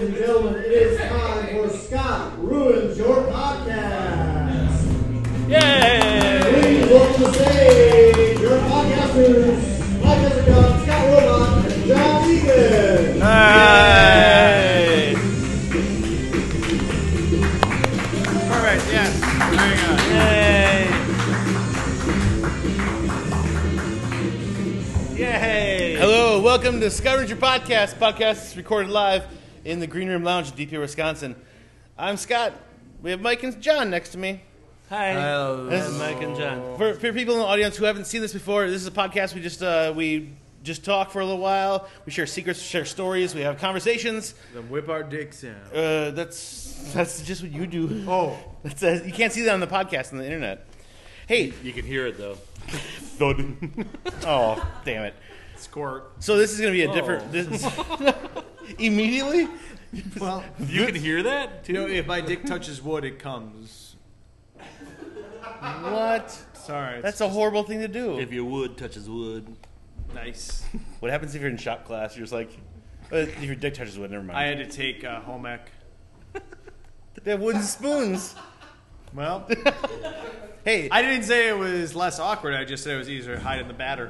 and gentlemen, it is time for Scott Ruins Your Podcast. Yay! Please welcome to the stage your podcasters, Mike Jessica, Scott Robot, and John Egan. Hey! Alright, yes. Very good. Yay! Yay! Hello, welcome to Scott Ruins Your Podcast. Podcast is recorded live in the Green Room Lounge in DP, Wisconsin. I'm Scott. We have Mike and John next to me. Hi. Hello. This is Mike and John. For people in the audience who haven't seen this before, this is a podcast. We just talk for a little while. We share secrets, share stories. We have conversations. Then whip our dicks out. That's just what you do. Oh. You can't see that on the podcast on the internet. Hey, You can hear it, though. thud. Oh, damn it. Squirt. So this is going to be a different... Immediately? Well, You can hear that? you know, if my dick touches wood, it comes. What? Sorry. That's a horrible thing to do. If your wood touches wood. nice. What happens if you're in shop class? You're just like, if your dick touches wood, never mind. I had to take home ec. They have wooden spoons. Well, Hey, I didn't say it was less awkward. I just said it was easier to hide in the batter.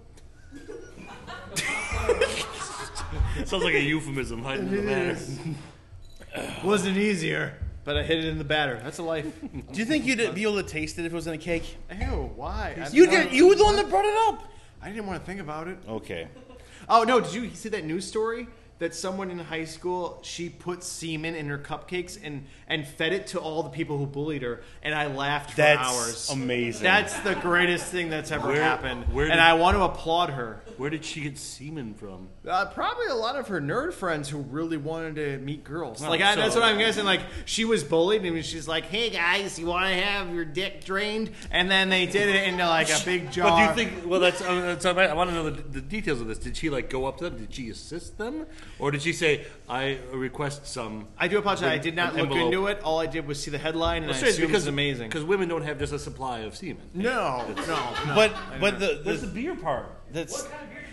Sounds like a euphemism, hiding in the batter. Wasn't easier, but I hid it in the batter. That's a life. do you think you'd be able to taste it if it was in a cake? Ew, why? You were the one that brought it up. I didn't want to think about it. Okay. Oh, no, did you see that news story? That someone in high school, she put semen in her cupcakes and fed it to all the people who bullied her, and I laughed for That's hours. amazing. That's the greatest thing that's ever happened, where and did- I want to applaud her. Where did she get semen from? Probably a lot of her nerd friends who really wanted to meet girls. Oh, That's so- what I'm guessing. Like, she was bullied, and she's like, "Hey guys, you want to have your dick drained?" And then they did it into like a big jar. But do you think? Well, that's. I want to know the details of this. Did she like go up to them? Did she assist them, or did she say, "I request some"? I do apologize. I did not look envelope. into it. All I did was see the headline, and I assumed it was amazing. Because women don't have just a supply of semen. No. But What's the the beer part? that's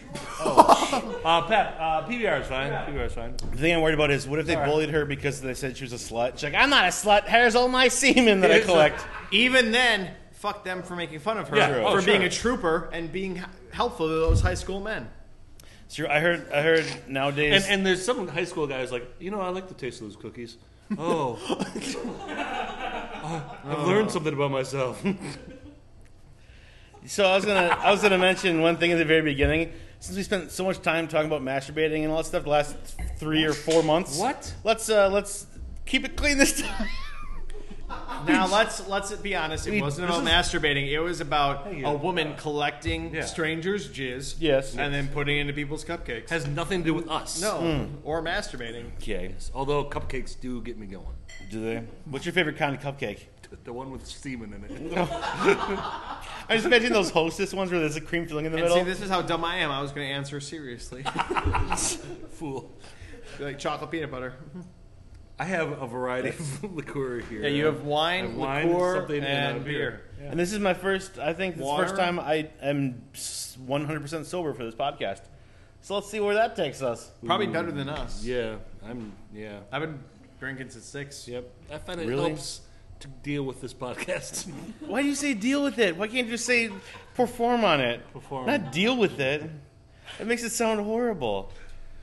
Pep, PBR is fine. PBR is fine. the thing I'm worried about is what if they Sorry. bullied her because they said she was a slut? She's like, I'm not a slut. Here's all my semen that I collect. Even then, fuck them for making fun of her Yeah, for sure. being a trooper and being helpful to those high school men. Sure, I heard nowadays. And there's some high school guys like, I like the taste of those cookies. Oh, I've learned something about myself. So I was gonna mention one thing at the very beginning. Since we spent so much time talking about masturbating and all that stuff the last 3 or 4 months. What? Let's keep it clean this time. Now let's be honest. It wasn't about masturbating. It was about a woman collecting Yeah. strangers' jizz, Yes. and then putting it into people's cupcakes. Has nothing to do with us. No, or masturbating. Okay. Although cupcakes do get me going. Do they? What's your favorite kind of cupcake? The one with semen in it. I just imagine those Hostess ones where there's a cream filling in the And middle. see, this is how dumb I am. I was going to answer seriously. Fool. Like chocolate peanut butter. I have a variety of liqueur here. Yeah, you have wine, liqueur, something, and beer. Yeah. And this is my first. I think this is the Water? first time I am 100% sober for this podcast. So let's see where that takes us. Probably better than us. Yeah, I've been drinking since 6. Yep. I find it Really? helps to deal with this podcast. Why do you say deal with it? Why can't you just say perform on it? Perform. Not deal with it. It makes it sound horrible.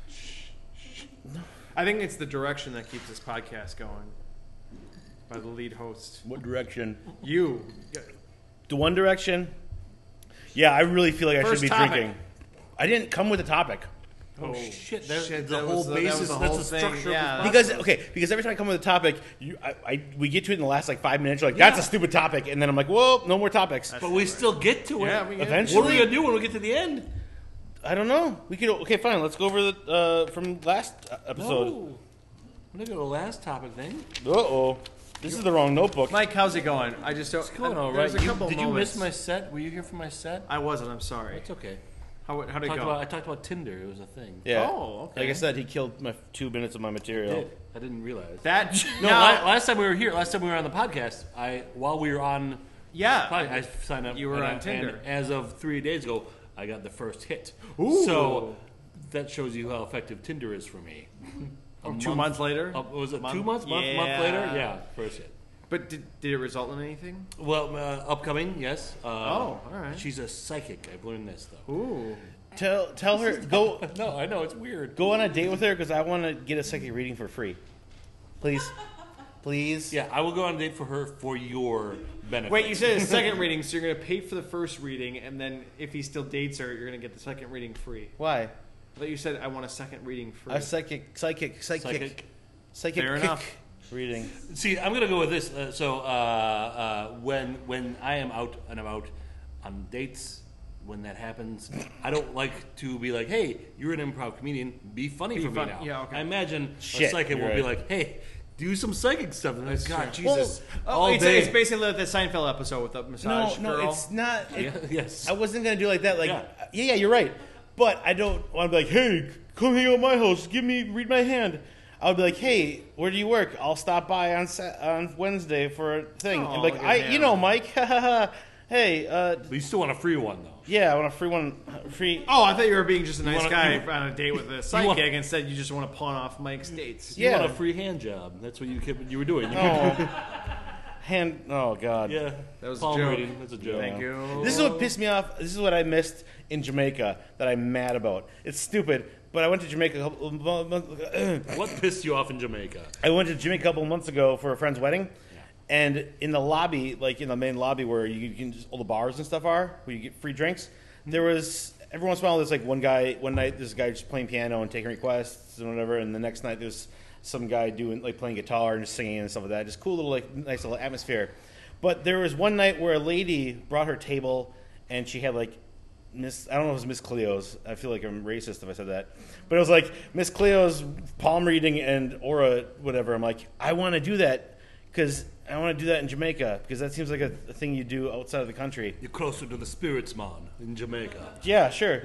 I think it's the direction that keeps this podcast going. By the lead host. What direction? You. The one direction? Yeah, I really feel like I First should be topic. drinking. I didn't come with a topic. Oh, shit. Shit, the that whole was the- that basis, was the that's whole the thing, structure yeah. of this podcast. Because every time I come with a topic, we get to it in the last like 5 minutes. You're like, that's a stupid topic, and then I'm like, whoa, no more topics. But we still get to it. Yeah, we get- Eventually, What are we going to do when we get to the end? I don't know. We could. Okay, fine. Let's go over the from last episode. No. We're going to go to the last topic then. Uh-oh. This is the wrong notebook. Mike, how's it going? I just don't. It's going all there's right. a couple Did you moments. miss my set? Were you here for my set? I wasn't. I'm sorry. It's okay. How'd it go? I talked about Tinder. It was a thing. Yeah. Oh, okay. Like I said, he killed my 2 minutes of my I material. did. I didn't realize. That No, now, last time we were here, last time we were on the podcast, while we were on, yeah. I signed up. You were and on Tinder. And as of 3 days ago, I got the first hit. Ooh. So that shows you how effective Tinder is for me. 2 months later? Was it Month? 2 months? Month Yeah. later? Yeah, first hit. But did it result in anything? Well, upcoming, yes. All right. She's a psychic. I've learned this though. Ooh. Tell her go No, I know it's weird. go on a date with her because I want to get a psychic reading for free. Please. Yeah, I will go on a date for her for your benefit. Wait, you said a second reading, so you're going to pay for the first reading, and then if he still dates her, you're going to get the second reading free. Why? I thought you said I want a second reading free. A psychic Psychic. Fair enough. reading. See, I'm gonna go with this. When I am out and about on dates, when that happens, I don't like to be like, "Hey, you're an improv comedian. Be funny for fun- me now." yeah, okay. I imagine a Shit, psychic you're will be right. like, "Hey, do some psychic stuff." And I'm like, God, true. Jesus, Oh, all it's, day. it's basically like the Seinfeld episode with the massage No, girl. it's not. Yeah, yes. I wasn't gonna do like that. Like, Yeah. yeah, you're right. But I don't want to be like, hey, come hang out at my house. Read my hand. I would be like, hey, where do you work? I'll stop by on Wednesday for a thing. Oh, and be like, look at you him. know, Mike. Hey, But you still want a free one though. yeah, I want a free one. Free. Oh, I thought you were being just a nice wanna- guy you- on a date with a want- psychic. Instead, you just want to pawn off Mike's dates. You Yeah. want a free hand job. That's what you were doing. You Oh, hand. Oh God. yeah, That was a palm joke. reading. That's a joke. Thank you. This is what pissed me off. This is what I missed in Jamaica that I'm mad about. It's stupid, but I went to Jamaica a couple months. What pissed you off in Jamaica? I went to Jamaica a couple months ago for a friend's wedding, and in the lobby, like in the main lobby where you can just all the bars and stuff are, where you get free drinks, there was every once in a while there's like one night there's a guy just playing piano and taking requests and whatever, and the next night there's some guy doing like playing guitar and just singing and stuff like that. Just cool little like nice little atmosphere. But there was one night where a lady brought her table and she had like I don't know if it was Miss Cleo's. I feel like I'm racist if I said that. But it was like Miss Cleo's palm reading and aura, whatever. I'm like, I want to do that because I want to do that in Jamaica because that seems like a thing you do outside of the country. You're closer to the spirits man in Jamaica. Yeah, sure.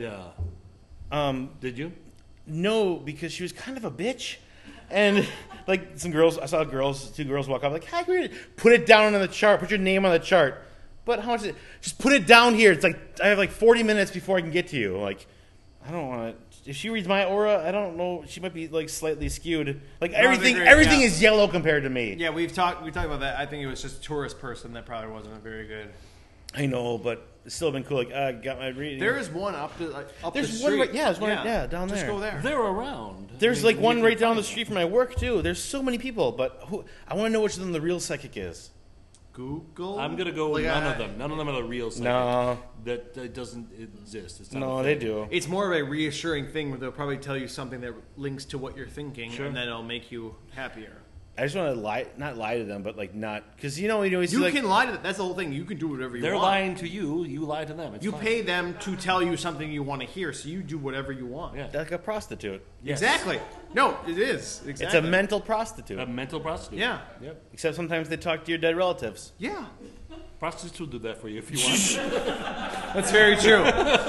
Yeah. Did you? No, because she was kind of a bitch. And like some girls, I saw two girls walk up like, hi, put it down on the chart. Put your name on the chart. But how much is it? Just put it down here. It's like, I have like 40 minutes before I can get to you. Like, I don't want to. If she reads my aura, I don't know. She might be like slightly skewed. Like everything yeah. is yellow compared to me. Yeah, we talked about that. I think it was just a tourist person that probably wasn't a very good. I know, but it's still been cool. Like, I got my reading. There is one up the There's street. one right- yeah, there's one right- yeah, down Just there. go there. They're around. There's I mean, like one you right can down the find street from my work too. There's so many people, but I want to know which of them the real psychic is. Google. them. I'm gonna go with Like, none of them. None of them are the real psychic. No. That doesn't exist. It's not No, a they thing. do. It's more of a reassuring thing where they'll probably tell you something that links to what you're thinking, Sure. and then it'll make you happier. I just want to not lie to them, but like not because you always see You like, can lie to them. That's the whole thing. You can do whatever you They're want. lying to you. You lie to them. It's You fine. pay them to tell you something you want to hear, so you do whatever you want. Yeah. like a prostitute. Yes. Exactly. No, it is. Exactly. It's a mental prostitute. A mental prostitute. Yeah. Yep. Except sometimes they talk to your dead relatives. Yeah. Prostitutes will do that for you if you want. That's very true.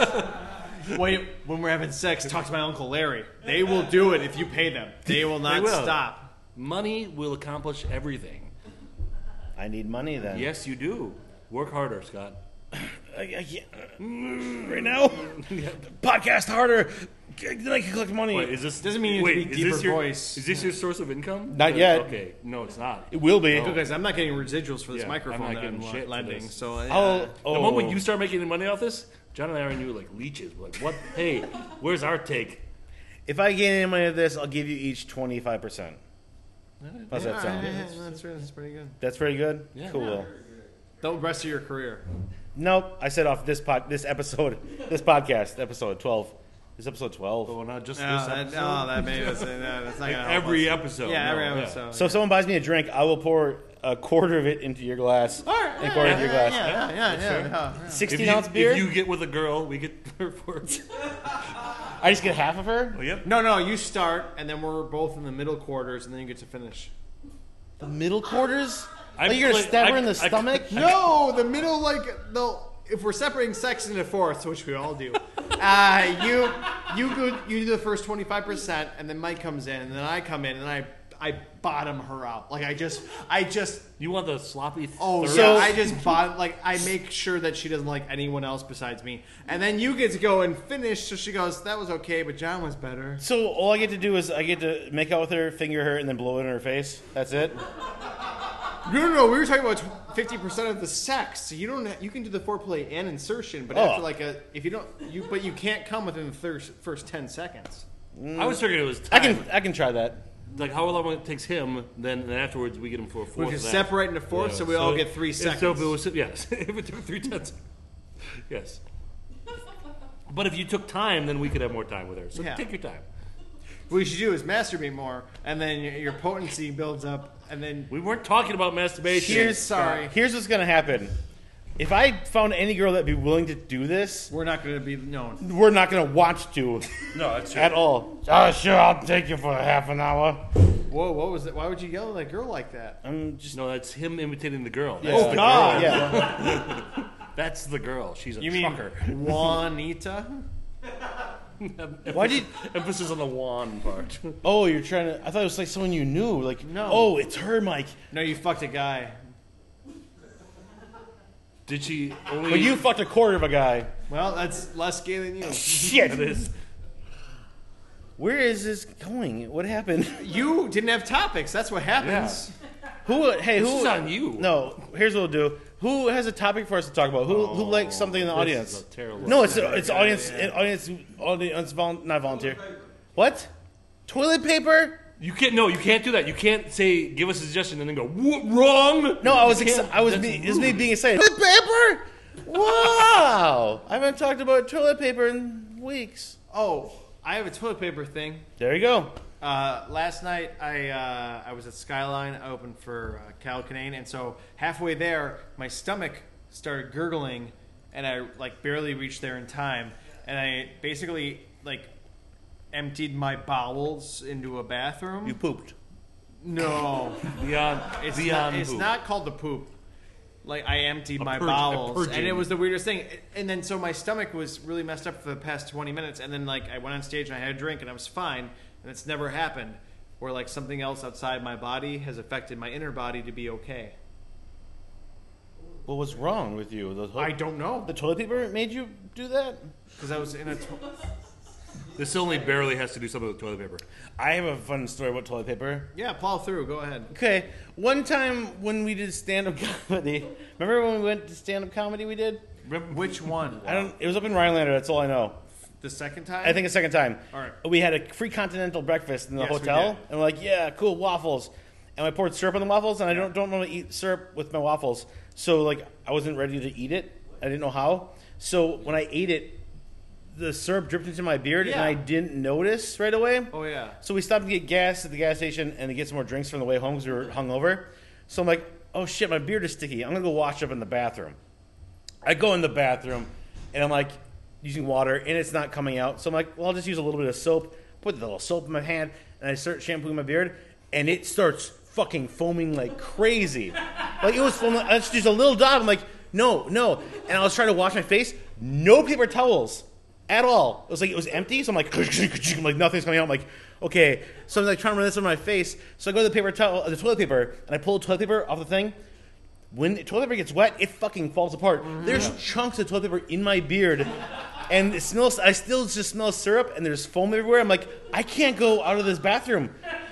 When we're having sex, talk to my Uncle Larry. They will do it if you pay them. They will not They will. stop. Money will accomplish everything. I need money then. Yes, you do. Work harder, Scott. I can't. Right now, podcast harder. Then I can collect money. Wait, is this Doesn't mean you have to be is deeper this your, voice. Is this your source of income? Not yet. Okay, no, it's not. It will be. Because I'm not getting residuals for this Yeah, microphone I'm not that getting I'm shit for lending. this. So Oh, The moment you start making money off this, John and I are new like leeches. We're like, what? Hey, where's our take? If I gain any money of this, I'll give you each 25%. How's that sound? That's pretty good. That's pretty good. Yeah. Cool. The rest of your career. Nope. I said off this episode, this podcast, episode 12. This episode 12. Oh, not just No, this episode. that made us. That's not gonna help Every us. episode. Yeah, every No, episode. So if someone buys me a drink, I will pour a quarter of it into your glass. And a quarter into your glass. Yeah. 16-ounce beer? If you get with a girl, we get her for. I just get half of her? Oh, yep. No, you start, and then we're both in the middle quarters, and then you get to finish. The middle quarters? I Like you're going to play- stab her I- in the I- stomach? No, the middle, like, if we're separating sex into fourths, which we all do, you do the first 25%, and then Mike comes in, and then I come in, and I I bottom her out. Like I just You want the sloppy? Oh, third? so I just bought like I make sure that she doesn't like anyone else besides me, and then you get to go and finish. So she goes, "That was okay, but John was better." So all I get to do is I get to make out with her, finger her, and then blow it in her face. That's it. No. We were talking about 50% of the sex. So you don't. You can do the foreplay and insertion, but after like if you don't, but you can't come within the first 10 seconds. I was figuring it was time. I can try that. Like how long it takes him, then afterwards we get him for a fourth. We can of that. separate into fourths, so we all get 3 seconds. So if it was, yes, if it took 3 tenths, yes. But if you took time, then we could have more time with her. So Yeah. take your time. What you should do is masturbate more, and then your potency builds up, and then We weren't talking about masturbation. Here's what's gonna happen. If I found any girl that'd be willing to do this, we're not going to be known. we're not gonna want to No, that's true. at all. Oh, sure, I'll take you for half an hour. Whoa, what was it? Why would you yell at that girl like that? I'm just. No, that's him imitating the girl. Yeah. That's Oh, the God. girl. Yeah. That's the girl. She's a You mean trucker. Juanita? Why did? Emphasis on the Juan part. Oh, you're trying to. I thought it was like someone you knew. Like, No. Oh, it's her, Mike. No, you fucked a guy. Did she only? But you fucked a quarter of a guy. Well, that's less gay than you. Shit. It is. Where is this going? What happened? You didn't have topics. That's what happens. Who? Hey, This who? is on you. No. Here's what we'll do. Who has a topic for us to talk about? Who likes something in the This audience? is a terrible. No, it's audience, not volunteer. What? Toilet paper? You can't. No, you can't do that. You can't say give us a suggestion and then go wrong. No, I was. You can't- I was. that's It was me rude. being excited. Toilet paper? Wow! I haven't talked about toilet paper in weeks. Oh, I have a toilet paper thing. There you go. Last night I was at Skyline. I opened for Cal Kinane, and so halfway there, my stomach started gurgling, and I like barely reached there in time, and I basically like emptied my bowels into a bathroom. You pooped. No, Beyond. it's beyond. not, it's poop. not called the poop. Like I emptied my a bowels, purging. and it was the weirdest thing. And then so my stomach was really messed up for the past 20 minutes, and then like I went on stage and I had a drink and I was fine, and it's never happened where like something else outside my body has affected my inner body to be okay. What was wrong with you? I don't know The toilet paper made you do that? because I was in a. This only barely has to do something with toilet paper. I have a fun story about toilet paper. Yeah, plow through. Go ahead. Okay, one time when we did stand-up comedy, remember when we went to stand-up comedy we did? Which one? I don't. It was up in Rhinelander. That's all I know. The second time? I think a second time. All right. We had a free continental breakfast in the Yes, we hotel, did. and we're like, yeah, cool waffles. And I poured syrup on the waffles, and I don't normally eat syrup with my waffles, so like I wasn't ready to eat it. I didn't know how. So when I ate it, the syrup dripped into my beard, and Yeah. I didn't notice right away. Oh yeah. So we stopped to get gas at the gas station and to get some more drinks from the way home because we were hungover. So I'm like, oh shit, my beard is sticky. I'm gonna go wash up in the bathroom. I go in the bathroom and I'm like using water and it's not coming out. So I'm like, well, I'll just use a little bit of soap. Put the little soap in my hand and I start shampooing my beard and it starts fucking foaming like crazy. Like it was foaming. I just used a little dot. I'm like, no. And I was trying to wash my face. No paper towels. At all. It was like it was empty, so I'm like, nothing's coming out. I'm like, okay. So I'm like trying to run this on my face. So I go to the toilet paper, and I pull the toilet paper off the thing. When the toilet paper gets wet, it fucking falls apart. There's chunks of toilet paper in my beard, and it smells. I still just smell syrup, and there's foam everywhere. I'm like, I can't go out of this bathroom.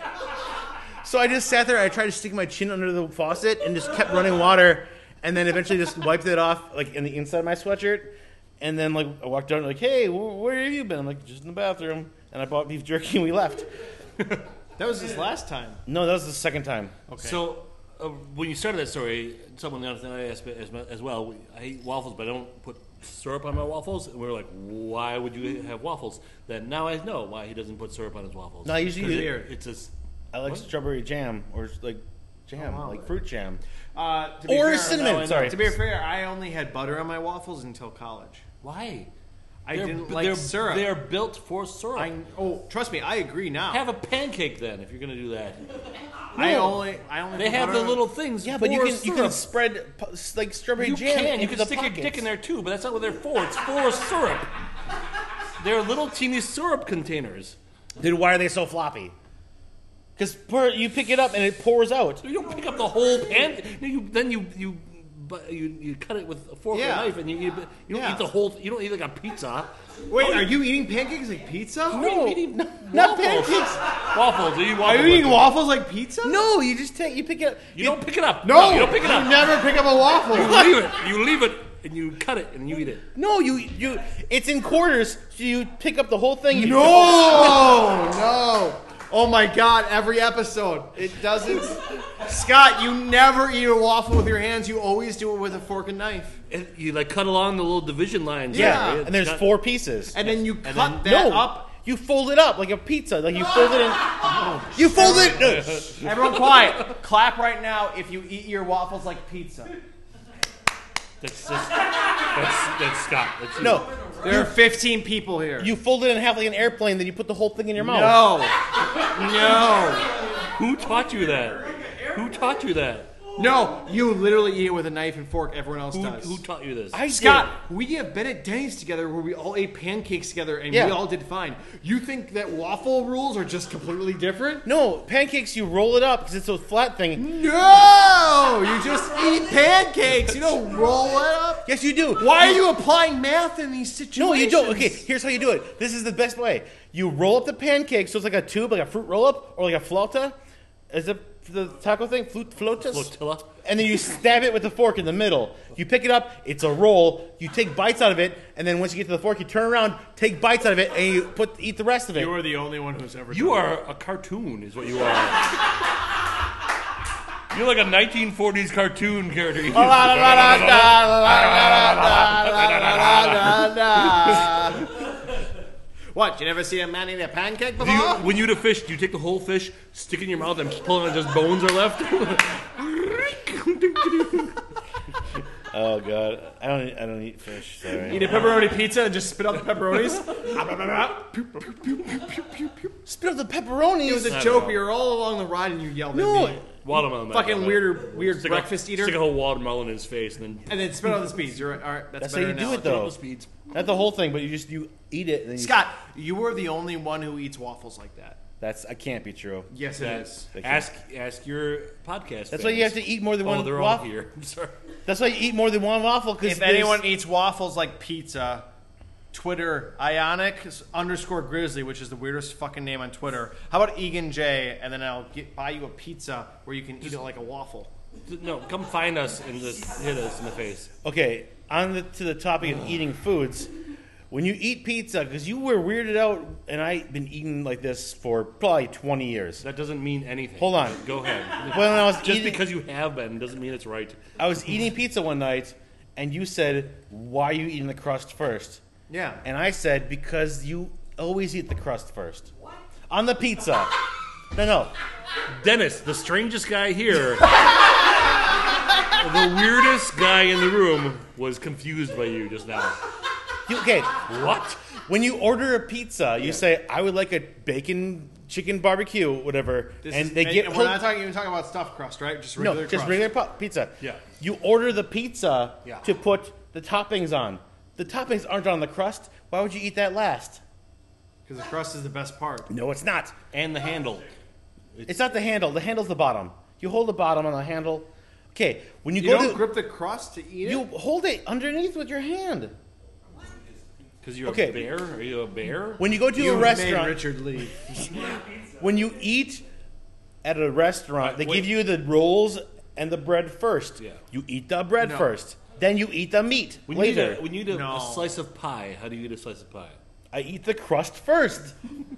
So I just sat there. I tried to stick my chin under the faucet and just kept running water, and then eventually just wiped it off like in the inside of my sweatshirt. And then, like, I walked out, like, hey, where have you been? I'm like, just in the bathroom. And I bought beef jerky, and we left. That was his last time. No, that was the second time. Okay. So when you started that story, someone else I asked as well. I eat waffles, but I don't put syrup on my waffles. And we were like, why would you have waffles? Then now I know why he doesn't put syrup on his waffles. No, I usually 'Cause do- it's just I like What? strawberry jam, or, like, jam, wow. like fruit jam. To be Or fair, cinnamon, no, sorry. To be fair, I only had butter on my waffles until college. why. I didn't they're, like syrup. They're built for syrup. Trust me, I agree now. Have a pancake then if you're going to do that. I only. They put have butter the on- little things. Yeah, but you for can syrup. spread, like, strawberry You jam can. You into can the stick your pockets. dick in there too, but that's not what they're for. It's for syrup. They're little teeny syrup containers. Then why are they so floppy? Because you pick it up and it pours out. You don't pick up the whole pan. Then you cut it with a fork or Yeah. knife, and you don't Yeah. eat the whole. You don't eat like a pizza. Wait, are you eating pancakes like pizza? No, Not pancakes. Waffles. You eat Are waffles. you eating waffles like pizza? No, you just you pick it up. You don't pick it up. No, you don't pick it up. You never pick up a waffle. You leave it, and you cut it, and you eat it. No, you. It's in quarters, so you pick up the whole thing. You No. Oh my God! Every episode, it doesn't. Scott, you never eat a waffle with your hands. You always do it with a fork and knife. And you like cut along the little division lines. Yeah. right? And there's Cut- 4 pieces. And then you And cut then- that No, up. you fold it up like a pizza. Like you fold it in. You fold it. Everyone quiet. Clap right now if you eat your waffles like pizza. That's Scott. That's you. No, There are 15 people here. you fold it in half like an airplane. Then you put the whole thing in your mouth. No. Who taught you that? Who taught you that? No, you literally eat it with a knife and fork. Everyone else does. Who taught you this? Scott, we have been at Denny's together where we all ate pancakes together and Yeah. we all did fine. You think that waffle rules are just completely different? No, pancakes. You roll it up because it's a flat thing. No! You just eat pancakes. You don't roll it up. Yes, you do. Why are you applying math in these situations? No, you don't. Okay, here's how you do it. This is the best way. You roll up the pancake so it's like a tube, like a fruit roll up, or like a flauta. Is it the taco thing? Flotas? Flotilla. And then you stab it with the fork in the middle. You pick it up, it's a roll, you take bites out of it, and then once you get to the fork, you turn around, take bites out of it, and you eat the rest of it. You are the only one who's ever You done are a cartoon, is what you are. You're like a 1940s cartoon character. What? You never see a man eat a pancake Do before? you, when you eat a fish, do you take the whole fish, stick it in your mouth, and pull it and just bones are left? Oh god, I don't eat fish. Sorry. Eat a pepperoni pizza and just spit out the pepperonis? Spit out the pepperonis. It was a joke. We were all along the ride and you yelled No. at me. Watermelon. Fucking weird Stick breakfast eater. Stick a whole watermelon in his face, and then And then spit out the speeds. You're right. All right, that's That's how better you do now. it, though. all the speeds. Not the whole thing, but you eat it. And then you, Scott, you were the only one who eats waffles like that. that can't be true. Yes, it is. Ask your podcast. That's why you have to eat more than one Oh, they're all waffle. here. I'm sorry. That's why you eat more than one waffle. Because If anyone eats waffles like pizza, Twitter, Ionic_Grizzly, which is the weirdest fucking name on Twitter. How about Egan J? And then I'll buy you a pizza where you can eat it like a waffle. No, come find us and just hit us in the face. Okay, to the topic of eating foods. When you eat pizza, because you were weirded out, and I've been eating like this for probably 20 years. That doesn't mean anything. Hold on. Go ahead. When I was Just eating, because you have been doesn't mean it's right. I was eating pizza one night, and you said, "Why are you eating the crust first?" Yeah. And I said, "Because you always eat the crust first on the pizza." No. Dennis, the strangest guy here, the weirdest guy in the room, was confused by you just now. Okay, What? when you order a pizza, you say, "I would like a bacon chicken barbecue, whatever," and they get. we're not talking even talking about stuffed crust, right? Just regular No, just crust. regular pizza. Yeah. You order the pizza Yeah. to put the toppings on. The toppings aren't on the crust. Why would you eat that last? Because the crust is the best part. No, it's not. And the handle. It's not the handle. The handle's the bottom. You hold the bottom on the handle. Okay, when you, You go don't to grip the crust to eat you it? hold it underneath with your hand. Because you're Okay. a bear? Are you a bear? When you go to You a made restaurant, Richard leave. when you eat at a restaurant, they Wait. give you the rolls and the bread first. Yeah. You eat the bread No. first. Then you eat the meat When you, later. when you eat a No. slice of pie, how do you eat a slice of pie? I eat the crust first.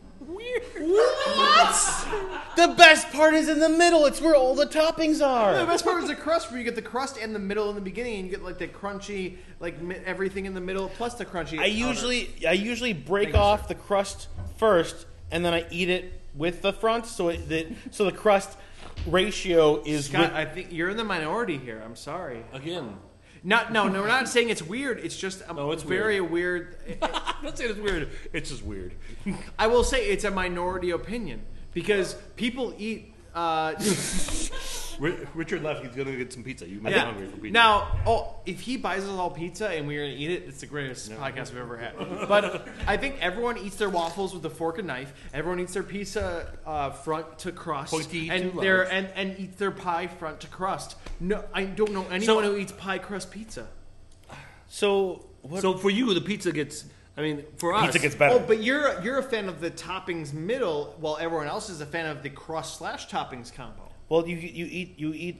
What? The best part is in the middle. It's where all the toppings The are. best part is the crust, where you get the crust and the middle in the beginning, and you get like the crunchy, like everything in the middle plus the crunchy. I usually break Thank you, off the crust first, and then I eat it with the front. So the crust ratio is. Scott, with, I think you're in the minority here. I'm sorry. Again. No, we're not saying it's weird. It's just No, it's very weird. I'm not saying it's weird. It's just weird. I will say it's a minority opinion because people eat. Richard left. He's gonna get some pizza. You made me hungry for pizza. Now, if he buys us all pizza and we're gonna eat it, it's the greatest podcast we've ever had. But I think everyone eats their waffles with a fork and knife. Everyone eats their pizza front to crust, Pointy and too their large. and eats their pie front to crust. No, I don't know anyone who eats pie crust pizza. So what? So for you, the pizza gets. I mean, for us, pizza gets better. Oh, but you're a fan of the toppings middle, while everyone else is a fan of the crust / toppings combo. Well, you eat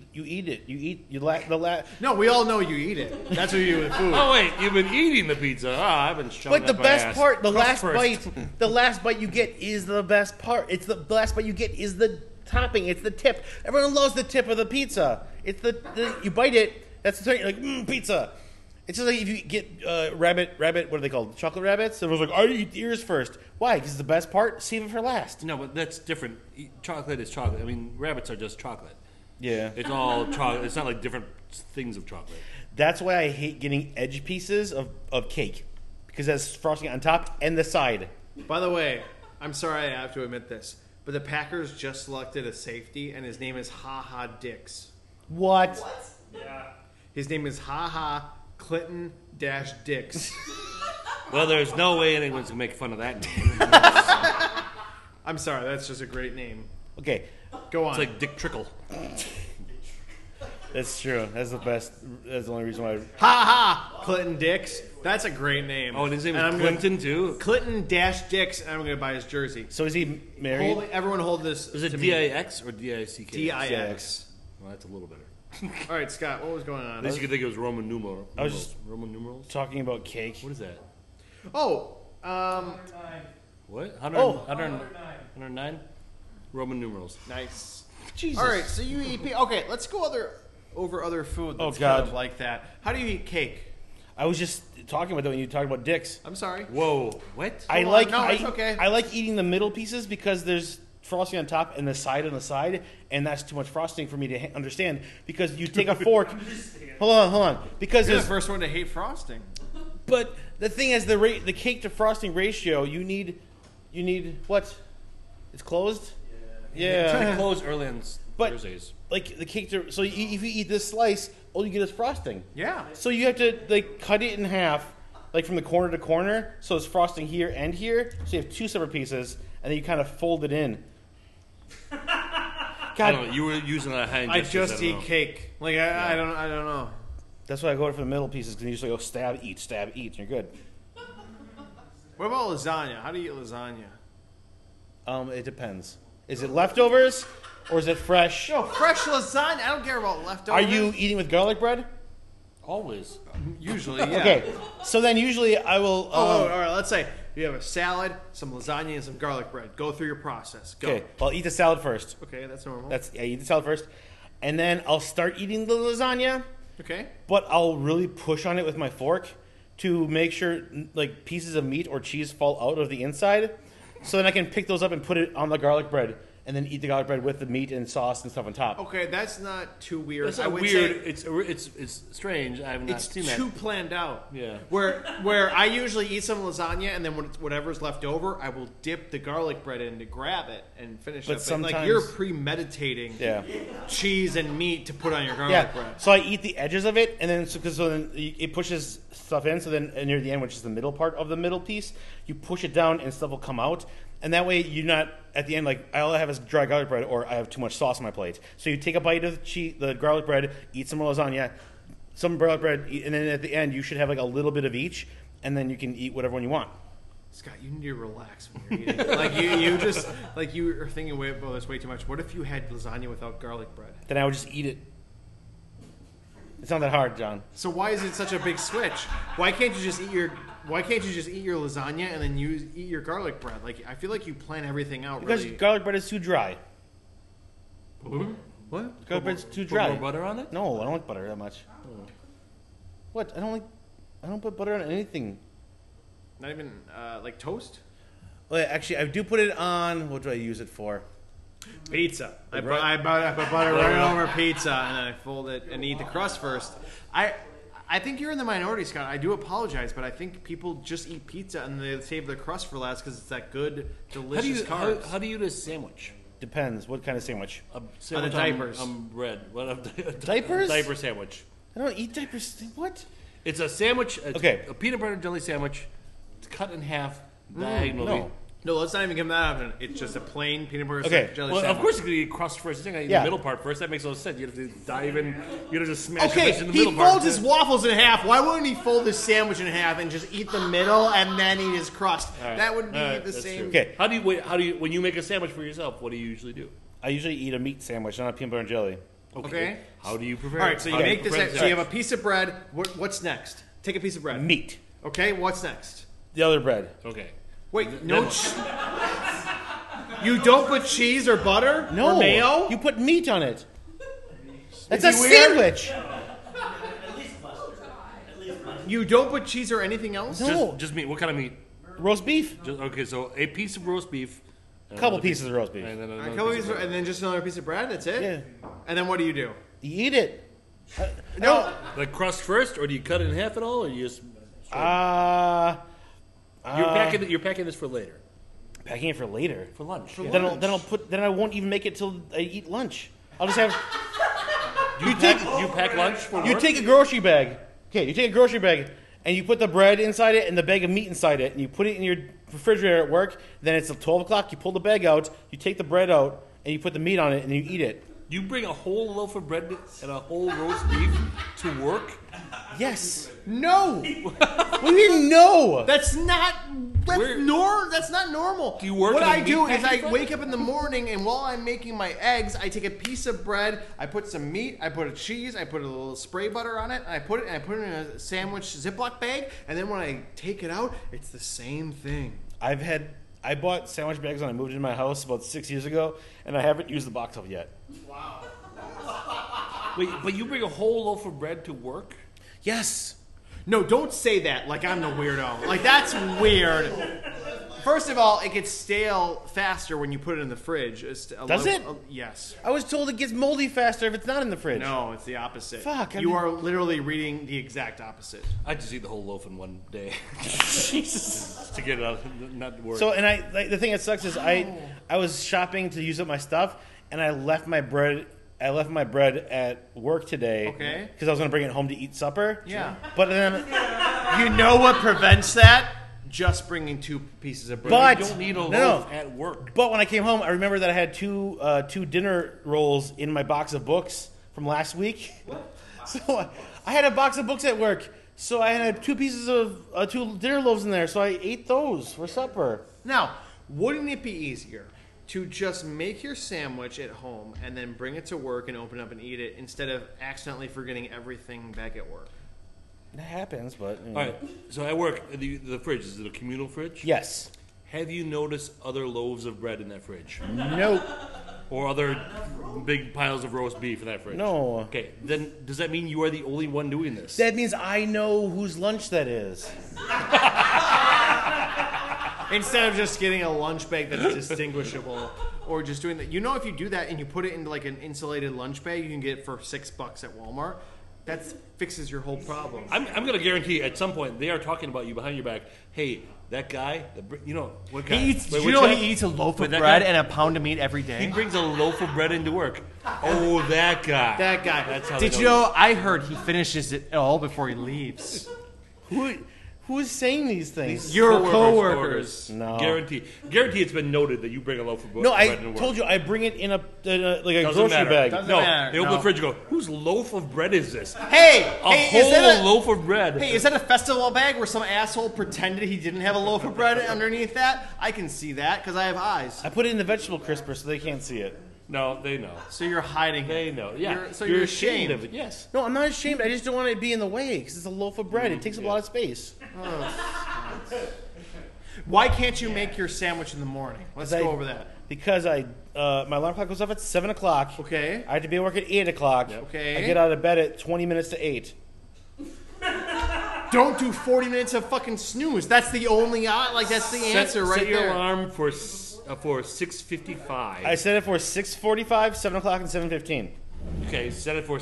it. No, we all know you eat it. That's what you do with food. Oh wait, you've been eating the pizza. I've been shoving But the up my best ass. part, the Crust last first. the last bite you get is the best part. It's the last bite you get is the topping. It's the tip. Everyone loves the tip of the pizza. It's the you bite it. That's the thing. You're like pizza. It's just like if you get rabbit. What are they called? Chocolate rabbits. Everyone's like, I eat the ears first. Why? Because it's the best part. Save it for last. No, but that's different. Chocolate is chocolate. I mean, rabbits are just chocolate. Yeah. It's all chocolate. It's not like different things of chocolate. That's why I hate getting edge pieces of cake because that's frosting on top and the side. By the way, I'm sorry I have to admit this, but the Packers just selected a safety, and his name is Ha Ha Dix. What? His name is Ha Ha Clinton Dix. Well, there's no way anyone's gonna make fun of that name. I'm sorry, that's just a great name. Okay, Go on. It's like Dick Trickle. that's true. That's the best. That's the only reason why. Ha Ha Clinton Dix. That's a great name. Oh, and his name And is I'm gonna- Clinton too. Clinton Dix, and I'm going to buy his jersey. So is he married? Everyone hold this. Is it to me. D-I-X or D-I-C-K? D-I-X. Well, that's a little better. All right, Scott, what was going on? At least you could think it was Roman numerals. I was just- Roman numerals. Talking about cake. What is that? Oh, What? 100, Oh. 109? Roman numerals. nice. Jesus. All right, so you eat. Okay, let's go over other food. That's Oh, God. kind of like that. How do you eat cake? I was just talking about that when you talked about dicks. I'm sorry. Whoa. What? I on. like. No, it's okay. I like eating the middle pieces because there's frosting on top and the side, and that's too much frosting for me to understand. Because you take a fork. Hold on. Because You're the there's. first one to hate frosting. But the thing is, the cake to frosting ratio. You need what? It's closed. Yeah. They close early on But- Thursdays. Like the cake to. So if you eat this slice, all you get is frosting. Yeah. So you have to like cut it in half, like from the corner to corner. So it's frosting here and here. So you have two separate pieces, and then you kind of fold it in. I God, don't know. You were using a hand I gestures, just don't eat know. cake. Like I don't know. that's why I go for the middle pieces because you just go stab, eat, and you're good. What about lasagna? How do you eat lasagna? It depends. Is it leftovers or is it fresh? No, fresh lasagna. I don't care about leftovers. Are you eating with garlic bread? Always. Usually, yeah. Okay, so then usually I will. Oh, all right. Let's say you have a salad, some lasagna, and some garlic bread. Go through your process. Go. Okay, I'll eat the salad first. Okay, that's normal. Eat the salad first, and then I'll start eating the lasagna. okay. But I'll really push on it with my fork to make sure like pieces of meat or cheese fall out of the inside, so then I can pick those up and put it on the garlic bread, and then eat the garlic bread with the meat and sauce and stuff on top. Okay, that's not too weird. It's I not would weird. say It's strange. I have not it's seen too that. planned out. Yeah. Where I usually eat some lasagna and then whatever's left over, I will dip the garlic bread in to grab it and finish But it. Like sometimes- you're premeditating Yeah. cheese and meat to put on your garlic Yeah. bread. So I eat the edges of it, and then so then it pushes stuff in. So then near the end, which is the middle part of the middle piece, you push it down, and stuff will come out. And that way, you're not at the end like all I have is dry garlic bread, or I have too much sauce on my plate. So you take a bite of the garlic bread, eat some lasagna, some garlic bread, and then at the end, you should have like a little bit of each, and then you can eat whatever one you want. Scott, you need to relax when you're eating. Like you just like you are thinking about this way too much. What if you had lasagna without garlic bread? Then I would just eat it. It's not that hard, John. So why is it such a big switch? Why can't you just eat your lasagna and then eat your garlic bread? Like I feel like you plan everything out Because really. garlic bread is too dry. What? Garlic bread's too Put dry. more butter on it? No, I don't like butter that much. What? I don't put butter on anything. Not even like toast? Well, actually, I do put it on. What do I use it for? Pizza. I put Right. butter right over pizza and then I fold it and eat the crust first. I think you're in the minority, Scott. I do apologize, but I think people just eat pizza and they save their crust for last because it's that good, delicious carbs. How do you eat a sandwich? Depends. What kind of sandwich? A sandwich diapers. on bread. Diapers? Diaper sandwich. I don't eat diapers. What? It's a sandwich. It's Okay. A peanut butter and jelly sandwich. It's cut in half diagonally. No. No, let's not even give that option. It's just a plain peanut butter Okay. jelly Well, sandwich. of course you could eat crust first. You think I eat Yeah. the middle part first. That makes no sense. You have to dive in. You have to just smash Okay, it in the he middle part. folds his waffles in half. Why wouldn't he fold his sandwich in half and just eat the middle and then eat his crust? All right. That would be All right, the that's same. true. Okay. How do you when you make a sandwich for yourself? What do you usually do? I usually eat a meat sandwich, not a peanut butter and jelly. Okay. How do you prepare? All right, so you How do make this. prepare the So you have a sandwich? piece of bread. What's next? Take a piece of bread. Meat. Okay, what's next? The other bread. Okay. Wait, Then no. what? You don't put cheese or butter No. or mayo. You put meat on it. That's Is a he weird? sandwich. You don't put cheese or anything else. No. Just meat. What kind of meat? Roast beef. Okay, so a piece of roast beef. A couple pieces of roast beef. And then A another couple piece of pieces, and then just another piece of bread. That's it. Yeah. And then what do? You eat it. No. Like crust first, or do you cut it in half at all, or you just you're packing this for later Packing it for later. for lunch. Then I won't even make it till I eat lunch. I'll just have. You pack lunch for You work? take a grocery bag. Okay, you take a grocery bag and you put the bread inside it and the bag of meat inside it, and you put it in your refrigerator at work. Then it's 12 o'clock. You pull the bag out. You take the bread out and you put the meat on it and you eat it. You bring a whole loaf of bread and a whole roast beef to work. Yes. No. What do you mean no? That's not. Where- That's not normal. Do you work What in a I do meat is I packing wake up in the morning, and while I'm making my eggs, I take a piece of bread, I put some meat, I put a cheese, I put a little spray butter on it, and I put it in a sandwich Ziploc bag, and then when I take it out, it's the same thing. I bought sandwich bags when I moved into my house about 6 years ago, and I haven't used the box of yet. Wait, but you bring a whole loaf of bread to work? Yes. No, don't say that like I'm the weirdo. Like, that's weird. First of all, it gets stale faster when you put it in the fridge. Does it? Yes. I was told it gets moldy faster if it's not in the fridge. No, it's the opposite. Fuck, I You mean- are literally reading the exact opposite. I just eat the whole loaf in one day Jesus. to get it out, not work. So, and the thing that sucks is I was shopping to use up my stuff, and I left my bread at work today. Okay. Because I was going to bring it home to eat supper. Yeah. But then, You know what prevents that? Just bringing 2 pieces of bread. But you don't need a loaf no. at work. But when I came home, I remember that I had two dinner rolls in my box of books from last week. So I had a box of books at work. So I had 2 pieces of 2 dinner loaves in there. So I ate those for supper. Now, wouldn't it be easier to just make your sandwich at home and then bring it to work and open it up and eat it instead of accidentally forgetting everything back at work? That happens, but All right, so at work, the fridge, is it a communal fridge? yes. Have you noticed other loaves of bread in that fridge? Nope. Or other big piles of roast beef in that fridge? No. Okay, then does that mean you are the only one doing this? That means I know whose lunch that is. Instead of just getting a lunch bag that's distinguishable or just doing that. You know, if you do that and you put it into like an insulated lunch bag, you can get it for $6 at Walmart. That fixes your whole problem. I'm going to guarantee at some point they are talking about you behind your back. Hey, that guy, what guy? He eats, Wait, did you which know guy? he eats a loaf Wait, of that bread guy? and a pound of meat every He day? brings a loaf of bread into work. Oh, that guy. That guy. That's how Did they you know? I heard he finishes it all before he leaves. Who is saying these things? Your Coworkers, coworkers. No. Guarantee it's been noted that you bring a loaf of bread No, I into work. told you I bring it in a like a Doesn't grocery matter. bag. Doesn't No, matter. they open No. the fridge and go, whose loaf of bread is this? Hey, A is that whole loaf of bread. Hey, is that a festival bag where some asshole pretended he didn't have a loaf of bread underneath that? I can see that because I have eyes. I put it in the vegetable crisper so they can't see it. No, they know. So you're hiding They it. know. Yeah. You're ashamed ashamed of it. Yes. No, I'm not ashamed. I just don't want it to be in the way because it's a loaf of bread. It takes up a lot of space. Why can't you make your sandwich in the morning? Let's go over that. Because my alarm clock goes off at 7 o'clock. Okay. I have to be at work at 8 o'clock. Okay. I get out of bed at 20 minutes to 8. Don't do 40 minutes of fucking snooze. That's the only that's the answer right set your there. alarm for 6:55. I set it for 6:45, 7 o'clock, and 7:15. Okay, set it for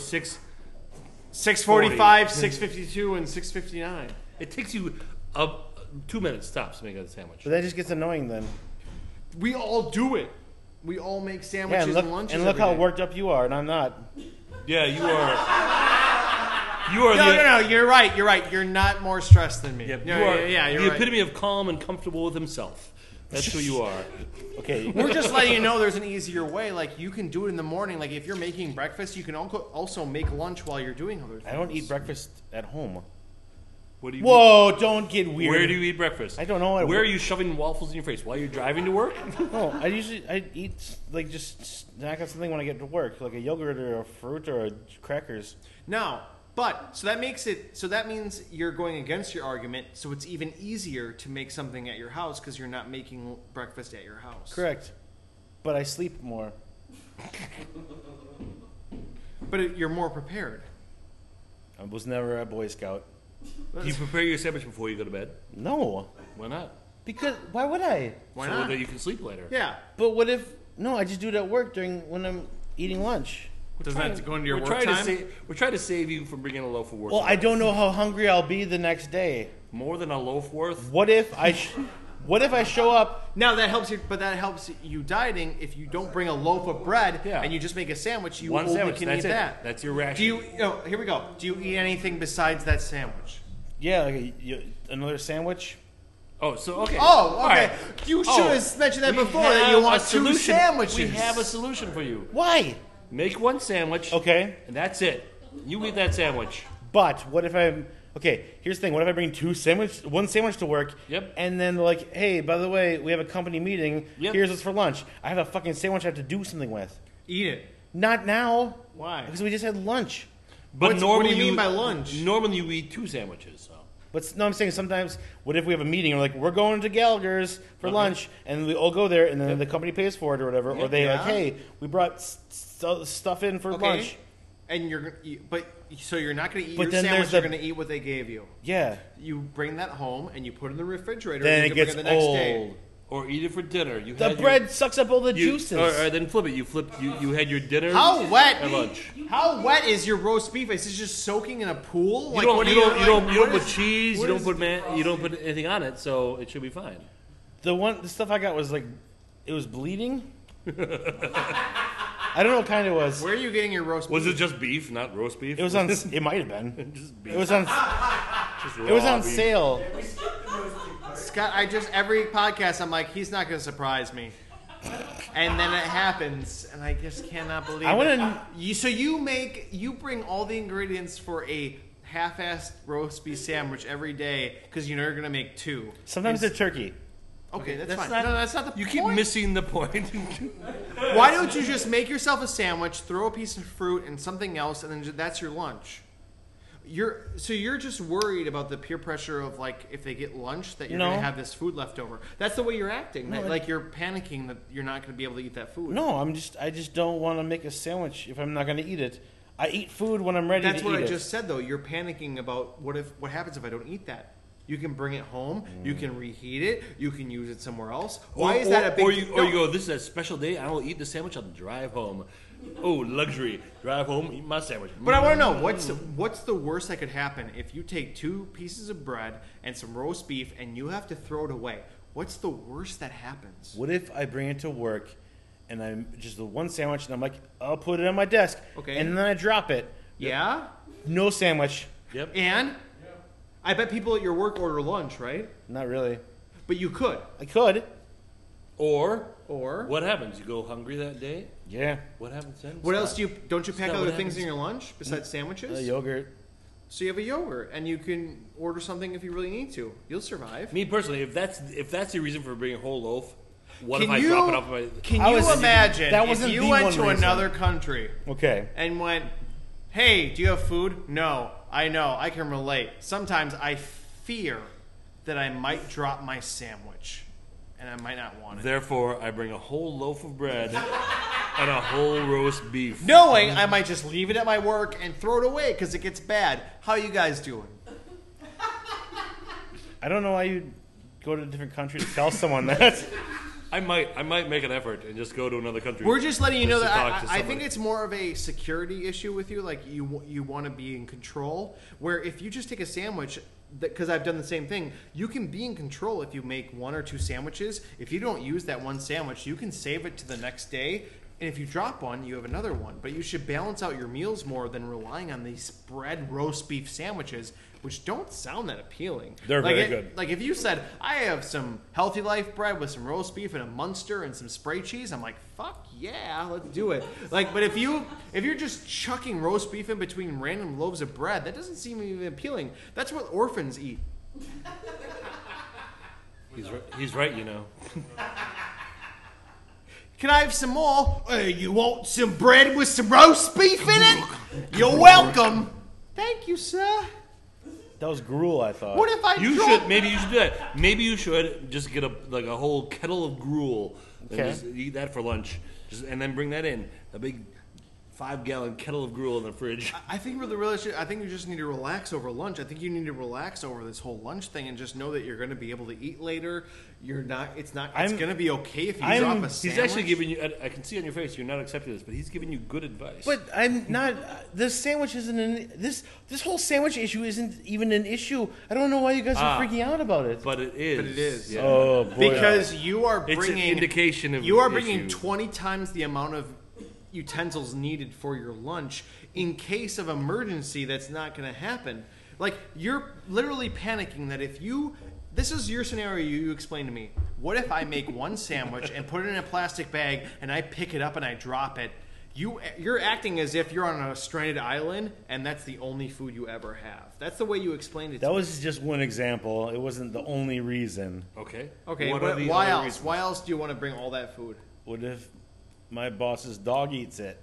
6:45, 6:52, and 6:59. It takes you 2 minutes tops to make a sandwich. But that just gets annoying then. We all do it. We all make Yeah, sandwiches and look, and lunches. and look every how day. worked up you are, and I'm not. Yeah, you are. You are No, you're right. You're right. You're not more stressed than me. Yeah, No, you are you're the right. epitome of calm and comfortable with himself. That's who you are. Okay. We're just letting you know there's an easier way. Like, you can do it in the morning. Like, if you're making breakfast, you can also make lunch while you're doing other things. I don't eat breakfast at home. What do you? Whoa! Don't get weird. Where do you eat breakfast? I don't know. Where are you shoving waffles in your face while you're driving to work? No, I eat like just snack on something when I get to work, like a yogurt or a fruit or crackers. Now, so that means you're going against your argument. So it's even easier to make something at your house because you're not making breakfast at your house. Correct. But I sleep more. But you're more prepared. I was never a Boy Scout. Do you prepare your sandwich before you go to bed? No, Why not? because why would I? Why so not? that you can sleep later. Yeah. But what if? No, I just do it at work when I'm eating lunch. Doesn't that have to go into your We're work trying time? we're trying to save you from bringing a loaf of work. Well, I don't know how hungry I'll be the next day. More than a loaf worth. What if I show up? Now that helps you dieting if you don't bring a loaf of bread Yeah. and you just make a sandwich. You One only sandwich. can That's eat it. that. That's your ration. Do you? Oh, here we go. Do you eat anything besides that sandwich? Yeah, like another sandwich. Oh, so okay. Oh, All okay. right. You should have mentioned that We before. That you have want a 2 solution. sandwiches. We have a solution for you. Why? Make one sandwich. Okay, And that's it. You eat that sandwich. but what if I'm okay? Here's the thing. What if I bring one sandwich to work? Yep. And then they're like, hey, by the way, we have a company meeting. Yep. Here's what's for lunch. I have a fucking sandwich I have to do something with. Eat it. Not now. Why? Because we just had lunch. But What normally do you mean by lunch? Normally you eat 2 sandwiches. So. But no, I'm saying sometimes. What if we have a meeting? We're like, we're going to Gallagher's for Okay. lunch, and we all go there, and then the company pays for it or whatever. Or they like, Yeah. hey, we brought stuff in for Okay. lunch. And so you're not going to eat But your then sandwich. there's You're the- going to eat what they gave you. Yeah. You bring that home and you put it in the refrigerator. Then and it you can gets bring it the next old. day. Or eat it for dinner. You The had bread sucks up all the you, juices. Or then flip it. You had your dinner How wet? and lunch. How wet is your roast beef? Is it just soaking in a pool? You Like, don't, what you do don't, you don't, you don't what put is- cheese. what You don't is- put you don't put anything on it, so it should be fine. The stuff I got was like, it was bleeding. I don't know what kind it was. Where are you getting your roast beef? Was it just beef, not roast beef? It was on. It might have been. just beef. It was on. Just It was raw on beef. sale. Scott, every podcast I'm like, he's not going to surprise me. And then it happens, and I just cannot believe I it. wanna- So you bring all the ingredients for a half-assed roast beef sandwich every day because you know you're going to make 2. Sometimes they're turkey. Okay, that's, That's fine. not- No, that's not the You point. keep missing the point. Why don't you just make yourself a sandwich, throw a piece of fruit and something else, and then that's your lunch? You're just worried about the peer pressure of like if they get lunch that you're No. going to have this food left over. That's the way you're acting. No, like you're panicking that you're not going to be able to eat that food. No, I just don't want to make a sandwich if I'm not going to eat it. I eat food when I'm ready That's to what eat I it. just said though. You're panicking about what happens if I don't eat that. You can bring it home. You can reheat it. You can use it somewhere else. Why is that a big? Or you no. go, this is a special day. I will eat the sandwich on the drive home. Oh, luxury. Drive home, eat my sandwich. But I want to know what's the worst that could happen if you take 2 pieces of bread and some roast beef and you have to throw it away. What's the worst that happens? What if I bring it to work and I'm just the one sandwich and I'm like, I'll put it on my desk. Okay. And then I drop it. Yeah, No sandwich. Yep. and I bet people at your work order lunch, right? Not really. But you could. I could. Or Or what happens? You go hungry that day? Yeah. What happens then? what else don't you pack Scott, other what things in happens? your lunch besides sandwiches? Yogurt. So you have a yogurt, and you can order something if you really need to. You'll survive. Me personally, if that's the reason for bringing a whole loaf, what Can if I you drop it off my? can I you was- imagine that if wasn't you the went one to reason. another country Okay. and went, "Hey, do you have food?" No, I know, I can relate. Sometimes I fear that I might drop my sandwich, and I might not want it, Therefore, I bring a whole loaf of bread and a whole roast beef. knowing I might just leave it at my work and throw it away because it gets bad. How you guys doing? I don't know why you go to a different country to tell someone that. I might make an effort and just go to another country. We're just letting you know to that talk to I think somebody. it's more of a security issue with you. Like you want to be in control. Where if you just take a sandwich, because I've done the same thing. You can be in control if you make 1 or 2 sandwiches. If you don't use that one sandwich, you can save it to the next day. And if you drop one, you have another one. But you should balance out your meals more than relying on these spread roast beef sandwiches, which don't sound that appealing. They're very good. Like if you said, I have some Healthy Life bread with some roast beef and a Munster and some spray cheese, I'm like, fuck yeah, let's do it. Like, but if you're just chucking roast beef in between random loaves of bread, that doesn't seem even appealing. That's what orphans eat. He's right, you know. Can I have some more? Hey, you want some bread with some roast beef in it? You're welcome. Thank you, sir. That was gruel, I thought. What if I Maybe you should do that. Maybe you should just get a whole kettle of gruel and Okay. just eat that for lunch, and then bring that in a big 5-gallon kettle of gruel in the fridge. I think I think you just need to relax over lunch. I think you need to relax over this whole lunch thing and just know that you're going to be able to eat later. You're not. It's not. It's going to be okay if you drop a sandwich. He's actually giving you. I can see on your face you're not accepting this, but he's giving you good advice. But I'm not. This sandwich isn't this whole sandwich issue isn't even an issue. I don't know why you guys are freaking out about it. But it is. But it is. Yeah. Oh boy! Because you are It's bringing an indication of you are an bringing issue. 20 times the amount of utensils needed for your lunch in case of emergency. That's not going to happen. Like, you're literally panicking that if you. This is your scenario you explained to me. What if I make one sandwich and put it in a plastic bag and I pick it up and I drop it? You're acting as if you're on a stranded island and that's the only food you ever have. That's the way you explained it to that me. was just one example. It wasn't the only reason. Okay. Okay, What are the why other else? reasons? Why else do you want to bring all that food? What if my boss's dog eats it?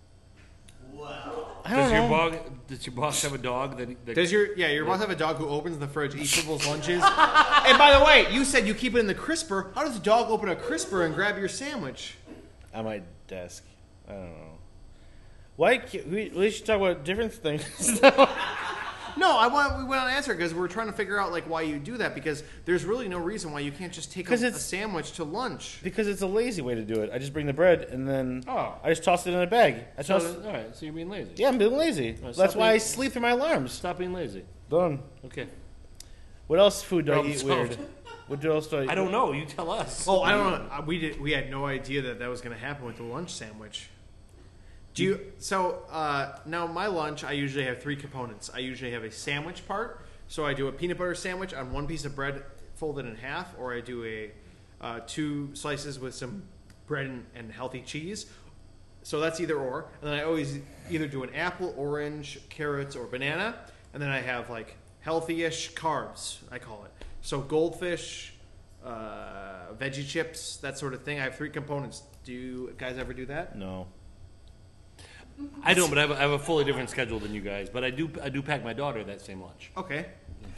I Does don't know. Does your boss have a dog that Does your boss have a dog who opens the fridge, eats people's lunches? And by the way, you said you keep it in the crisper. How does a dog open a crisper and grab your sandwich? At my desk. I don't know. Why? We should talk about different things. No, we want to answer because we're trying to figure out like why you do that because there's really no reason why you can't just take a sandwich to lunch. Because it's a lazy way to do it. I just bring the bread and then Oh. I just toss it in a bag. all right, so you're being lazy. Yeah, I'm being lazy. Well, That's stop why I being- sleep through my alarms. Stop being lazy. Done. Okay. What else food do I Problem eat solved. weird? What else do I eat? I don't know. You tell us. Oh, I don't know. We had no idea that was going to happen with the lunch sandwich. Now my lunch, I usually have 3 components. I usually have a sandwich part, so I do a peanut butter sandwich on one piece of bread folded in half, or I do a 2 slices with some bread and healthy cheese. So that's either or, and then I always either do an apple, orange, carrots, or banana, and then I have like healthy-ish carbs, I call it. So goldfish, veggie chips, that sort of thing. I have 3 components. Do you guys ever do that? No. I don't, but I have a fully different schedule than you guys. But I do pack my daughter that same lunch. Okay.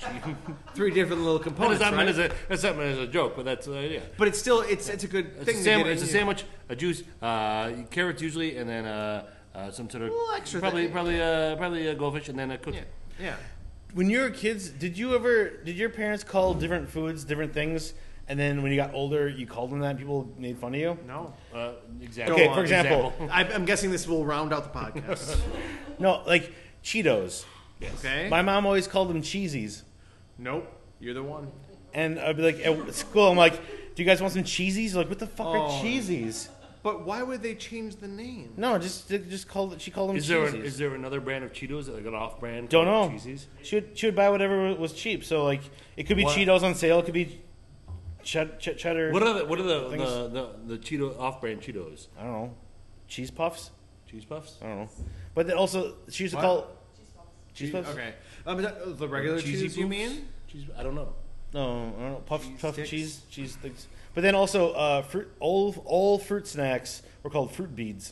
3 different little components, That's not right? meant as a joke, but that's the idea. But it's still it's a good It's thing. a to sandwich. get It's a in sandwich, a juice, carrots usually, and then some sort of little extra probably thing. a goldfish, and then a cookie. Yeah. When you were kids, did your parents call different foods different things? And then when you got older, you called them that and people made fun of you? No. Example. Okay, on. for example. I'm guessing this will round out the podcast. No, like Cheetos. Okay. My mom always called them cheesies. Nope. You're the one. And I'd be like, at school, I'm like, do you guys want some cheesies? They're like, what the fuck are Oh. cheesies? But why would they change the name? No, just called it. She called them Is cheesies. there another brand of Cheetos, like an off-brand? Don't called know. Cheesies? She would buy whatever was cheap. So like, it could be What? Cheetos on sale. It could be cheddar. What are the things. the Cheeto off-brand Cheetos? I don't know. Cheese puffs. Cheese puffs? I don't know. But then also, she used to What? call cheese puffs. Okay. Is that the regular Cheesy cheese you poops? mean? Cheese? I don't know. No, I don't know. Puff sticks? cheese things. But then also, all fruit snacks were called fruit beads.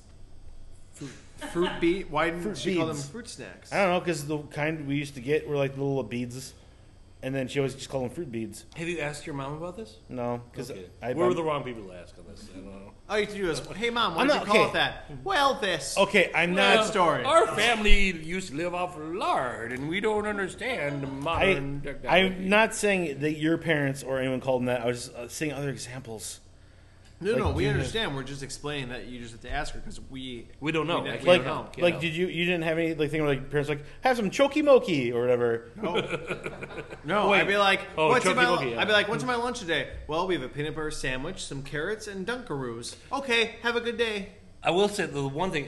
Fruit beet? Why didn't Fruit she call them beads. fruit snacks? I don't know, because the kind we used to get were like little beads, and then she always just called them fruit beads. Have you asked your mom about this? No, because Okay. I We're the wrong people to ask on this. I don't know. All you have to do is, hey mom, why I'm did you not- call okay. it that? Well, this. okay. I'm Well, not. story. Our family used to live off lard, and we don't understand modern technology. I'm not saying that your parents or anyone called them that. I was just saying other examples. No, we do you- understand. We're just explaining that you just have to ask her because We don't know. We I can't Like, know. Can't like, know. did you didn't have any like thing where like parents like have some choky moki or whatever? No, Wait. I'd be like, Oh, what's in my? Choky Moki, yeah. I'd be like, what's in my lunch today? Well, we have a peanut butter sandwich, some carrots, and Dunkaroos. Okay, have a good day. I will say the one thing.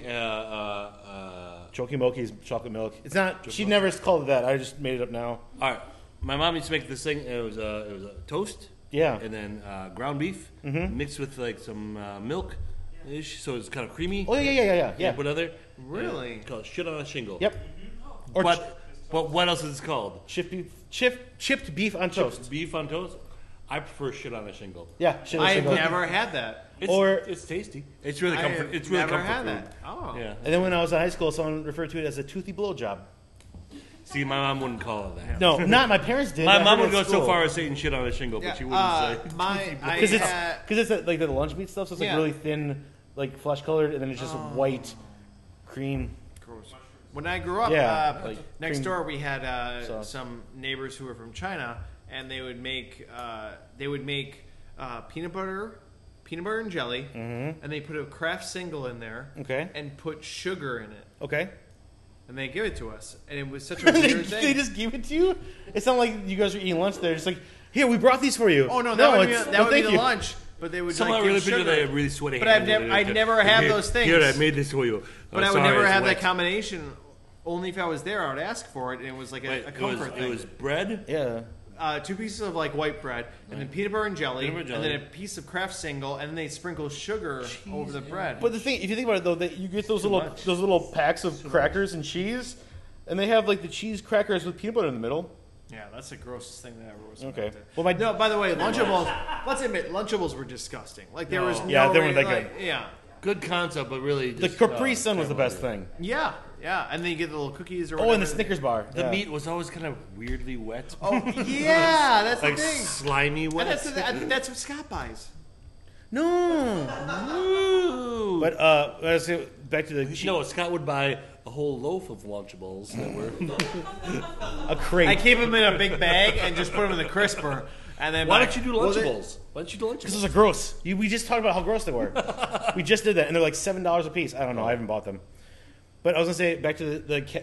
Choky moki is chocolate milk. It's not. She never called it that. I just made it up now. All right, my mom used to make this thing. It was a toast. Yeah. And then ground beef mixed with like some milk, so it's kind of creamy. Oh yeah. Put other. Really? Called shit on a shingle. Yep. Or But what else is it called? chipped beef on toast. Beef on toast. I prefer shit on a shingle. Yeah. Shit on I've shingle. never had that. It's, Or- it's tasty. It's really I comfort. have It's really never comfort had food. that. Oh. Yeah. And then when I was in high school, someone referred to it as a toothy blowjob. See, my mom wouldn't call it that. No, not my parents did. My I mom heard would go at so school. far as saying shit on a shingle, Yeah, but she wouldn't say. Because it's like the lunch meat stuff, so it's like Yeah. really thin, like flesh colored, and then it's just white cream. Gross. When I grew up, Yeah, like next cream door we had sauce. some neighbors who were from China, and they would make peanut butter and jelly, and they put a Kraft single in there, Okay. and put sugar in it, Okay. and they give it to us, and it was such a they, weird thing. they just give it to you. It's not like you guys are eating lunch. They're just like, here, we brought these for you. Oh no, that would be, it's- that no, would be thank the you. lunch. But they would Someone like really give picture sugar. they have really sweaty But hands. I'd never have Here- those things. Here, I made this for you. But Oh, I would sorry, never it's have wet. that combination. Only if I was there, I would ask for it, and it was like Wait, a comfort thing. it was bread. Yeah. 2 pieces of like white bread, and then peanut butter and jelly, Peanut butter and then jelly. a piece of Kraft single, and then they sprinkle sugar over the bread. But the thing, if you think about it, though, that you get those little packs of crackers and cheese, and they have like the cheese crackers with peanut butter in the middle. yeah, that's the grossest thing that ever was. Okay. invented. Well, No, by the way, Lunchables. Let's admit, Lunchables were disgusting. Like there was no Yeah, they weren't way- that like, Yeah, Good concept, but really The just, Capri Sun was the terrible best idea. thing. yeah, and then you get the little cookies or Oh, whatever. and the Snickers bar. The yeah. meat was always kind of weirdly wet. Oh yeah, that's like the thing. slimy And wet. that's what Scott buys. No. Ooh. But let's say back to the No, Scott would buy a whole loaf of Lunchables that were. a crate. I keep them in a big bag and just put them in the crisper, and then Why buy- don't you do Well, they- Lunchables? Why don't you do Because Lunchables? those are gross. We just talked about how gross they were. We just did that, and they're like $7 a piece. I don't know. I haven't bought them. But I was gonna say back to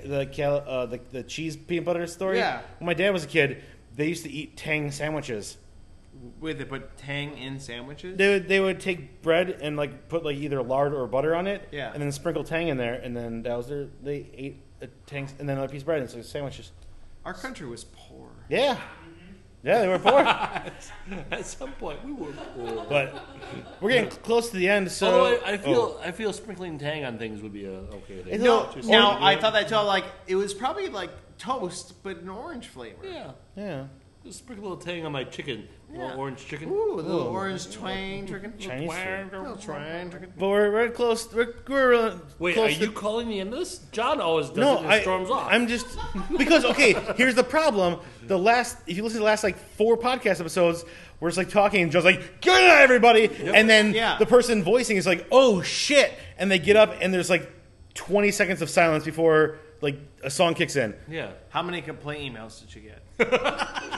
the cheese peanut butter story. Yeah. When my dad was a kid, they used to eat Tang sandwiches. Wait, they put Tang in sandwiches? They would take bread and like put like either lard or butter on it. Yeah. And then sprinkle Tang in there, and then that was they ate a Tang and then another piece of bread and so sandwiches. Our country was poor. Yeah. Yeah, they were poor. At some point, we were poor. But we're getting close to the end, so Although I feel sprinkling Tang on things would be a okay thing. It's No, Just- now I thought that too. Like it was probably like toast, but an orange flavor. Yeah, yeah. just sprinkle a little Tang on my chicken. Yeah. Little orange chicken. Ooh, a little orange twang chicken. Chinese food. Little twang chicken. But we're close. We're Wait, close are you calling the end of this? John always does No, it and storms off. I'm just because okay. Here's the problem: if you listen to the last like 4 podcast episodes, we're just like talking, and Joe's like, "Good night, everybody," and then Yeah. the person voicing is like, "Oh shit," and they get up, and there's like 20 seconds of silence before like a song kicks in. yeah. How many complaint emails did you get?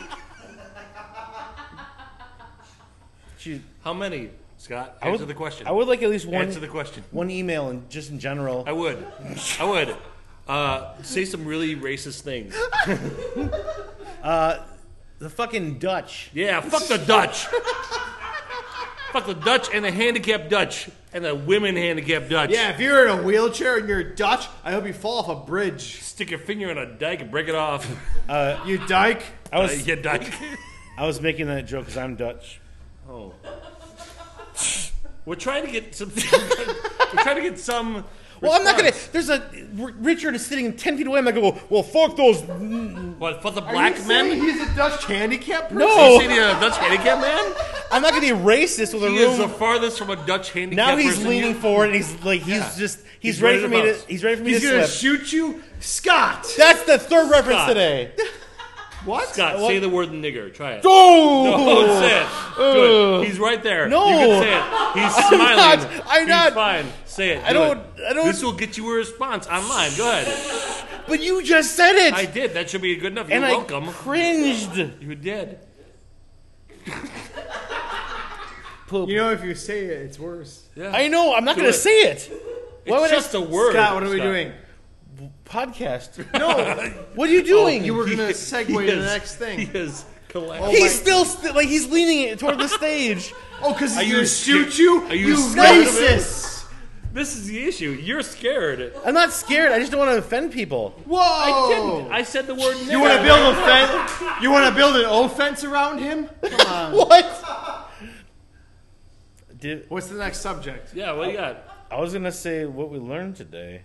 How many, Scott? I would- Answer the question. I would like at least one Answer the question. one email, and just in general. I would. Say some really racist things. The fucking Dutch. Yeah, fuck the Dutch. Fuck the Dutch and the handicapped Dutch and the women handicapped Dutch. Yeah, if you're in a wheelchair and you're Dutch, I hope you fall off a bridge. Stick your finger in a dike and break it off. You dyke. I was You dike. I was making that joke because I'm Dutch. Oh. We're trying to get some. We're trying to get some. Well, I'm not gonna. response. There's a Richard is sitting 10 feet away. I'm not gonna go. Well, fuck those. What for the black men? He's a Dutch handicap person? You No, see the Dutch handicap man? I'm not gonna be racist with a He is the room. farthest from a Dutch handicap Now he's person leaning you- forward and he's like he's He's ready ready for to me to bounce. he's ready for me He's to gonna slip. shoot you? Scott! That's the third reference Scott. today. What? Scott, say the word nigger. Try it. Oh, Don't say it. Do it. He's right there. No. You can say it. He's smiling. not. I'm He's not. fine. Say it. I Do don't- it. I don't- This will get you a response online. Go ahead. but you just said it, I did. That should be good enough. You're and welcome. I cringed. You did. poop. You know, if you say it, it's worse. Yeah. I know. I'm not Do going to it. say it. Why would It's just a word. Scott, what are we Scott. doing? podcast? No, What are you doing? you were going to segue He to the is- next thing. He is collapsed. He's still like he's leaning it toward the stage. Oh, because he's Are you going to shoot you? Are you You scared of him? racist! This is the issue. You're scared. I'm not scared. I just don't want to offend people. Whoa! I didn't. I said the word. You want to build a fence? You want to build an offense around him? Come on. What? What's the next subject? Yeah. What do you got? I was gonna say what we learned today.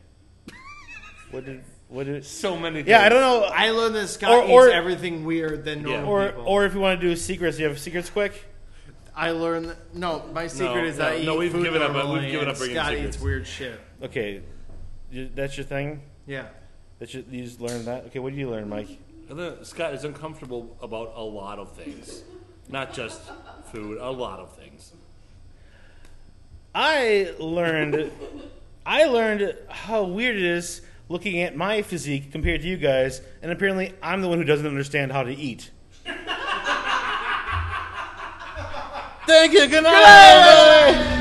What did? So many. Things. Yeah, I don't know. I learned that Scott Or- eats everything weird than normal people. Or if you want to do secrets, you have secrets quick. I learned that, no, my secret No, is I eat no, we've food given up- normally, we've given and up bringing Scott secrets. eats weird shit. Okay, that's your thing. Yeah. You just learned that. Okay, what did you learn, Mike? Scott is uncomfortable about a lot of things, not just food. A lot of things. I learned how weird it is looking at my physique compared to you guys, and apparently I'm the one who doesn't understand how to eat. Thank you. Good night.